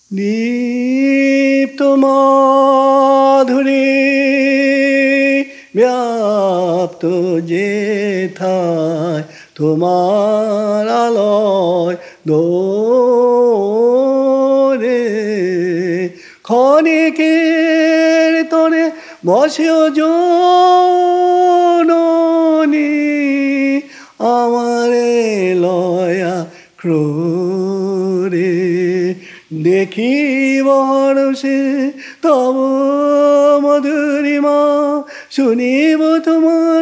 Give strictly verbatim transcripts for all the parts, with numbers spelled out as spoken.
দীপ্ত মাধুরী ব্যাপ্ত যেথায় তোমার আলয় দোরে ক্ষণিকের তরে বসেও জননী আমারে লয়া ক্রোরে দেখিব হরষে তব মধুরিমা শুনিব তোমার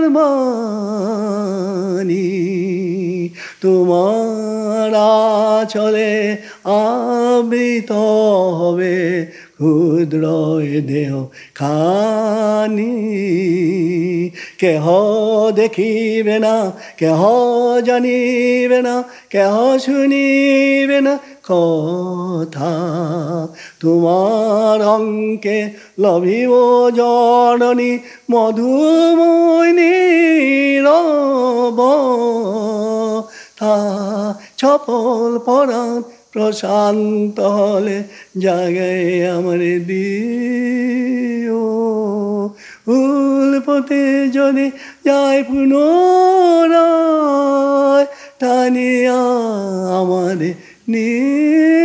বাণী তোমার আঁচলে আবৃত হবে ক্ষুদ্র এ দেহ খানি কেহ দেখিবে না কেহ জানিবে না কেহ শুনিবে না কথা তোমার অঙ্কে লভিব জননী মধুময় নীরব তা চপল পরাণ প্রশান্ত হলে জাগায় আমার দিও উল্পতে যদি যায় পুনরায় টানিয়া আমারে নিয়ে